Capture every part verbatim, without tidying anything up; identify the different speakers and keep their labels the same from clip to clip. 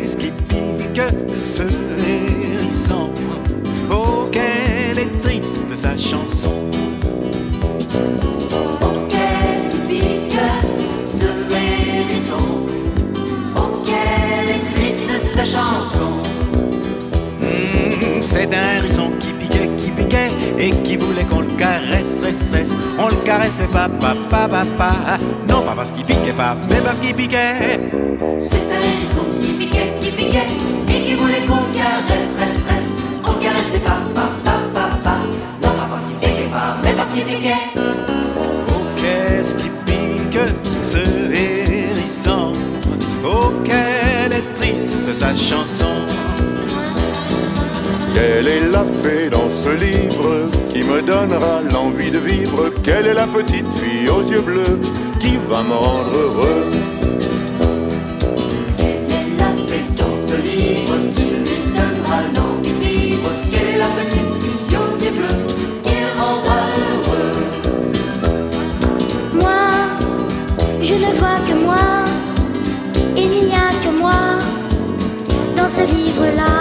Speaker 1: qu'est-ce qui pique ce hérisson? Oh, qu'elle est triste sa chanson.
Speaker 2: Oh, qu'est-ce qui pique ce hérisson? Oh, qu'elle est triste sa chanson.
Speaker 1: Mmh, c'est un hérisson qui piquait, qui piquait et qui voulait qu'on le caresse, reste, reste. On le caressait pas, pas, pas, pas, pas. Non, pas parce qu'il piquait pas, mais parce qu'il piquait.
Speaker 2: C'est un hérisson qui piquait, qui piquait et qui voulait qu'on caresse, reste, reste. On le caressait pas, pas, pas, pas, pas. Non, pas parce qu'il piquait pas, mais parce qu'il piquait.
Speaker 1: Oh, qu'est-ce qui pique ce hérisson? Oh, qu'elle est triste sa chanson.
Speaker 3: Quelle est la fée dans ce livre qui me donnera l'envie de vivre? Quelle est la petite fille aux yeux bleus qui va me rendre heureux?
Speaker 2: Quelle est la fée dans ce livre qui lui donnera l'envie de vivre? Quelle est la petite fille aux yeux bleus qui le rendra heureux?
Speaker 4: Moi, je ne vois que moi, il n'y a que moi dans ce livre-là.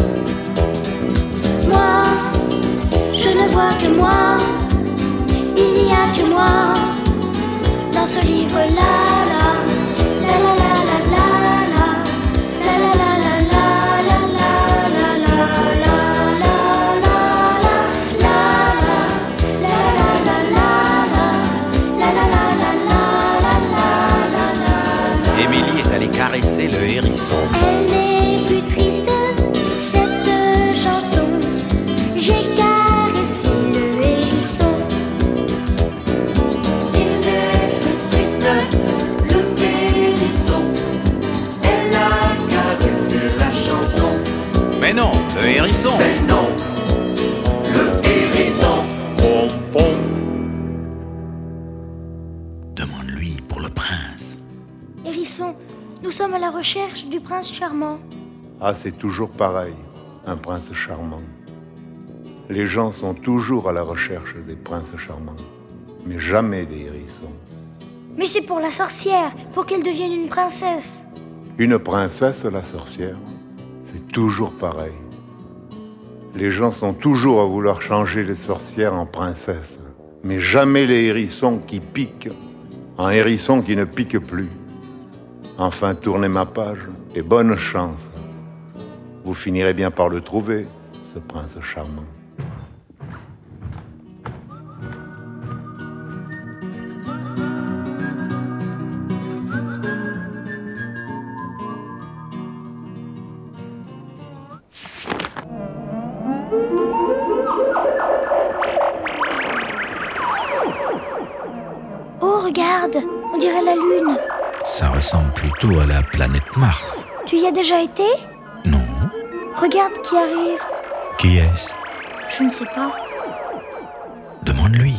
Speaker 4: Moi, je ne vois que moi, il n'y a que moi dans ce livre-là. La la la la la la, la la la la la la la la la la.
Speaker 1: Émilie est allée caresser le hérisson.
Speaker 4: Elle n'est plus triste, cette chanson. J'ai caressé le hérisson.
Speaker 2: Il n'est plus triste, le hérisson. Elle a caressé la chanson.
Speaker 1: Mais non, le hérisson.
Speaker 2: Mais non, le hérisson.
Speaker 3: Pom, pom.
Speaker 1: Demande-lui pour le prince.
Speaker 4: Hérisson, nous sommes à la recherche du prince charmant.
Speaker 3: Ah, c'est toujours pareil, un prince charmant. Les gens sont toujours à la recherche des princes charmants, mais jamais des hérissons.
Speaker 4: Mais c'est pour la sorcière, pour qu'elle devienne une princesse.
Speaker 3: Une princesse, la sorcière, c'est toujours pareil. Les gens sont toujours à vouloir changer les sorcières en princesses, mais jamais les hérissons qui piquent en hérissons qui ne piquent plus. Enfin, tournez ma page et bonne chance. Vous finirez bien par le trouver, ce prince charmant.
Speaker 4: Oh, regarde, on dirait la lune.
Speaker 1: Ça ressemble plutôt à la planète Mars.
Speaker 4: Tu y as déjà été?
Speaker 1: Non.
Speaker 4: Regarde qui arrive.
Speaker 1: Qui est-ce?
Speaker 4: Je ne sais pas.
Speaker 1: Demande-lui.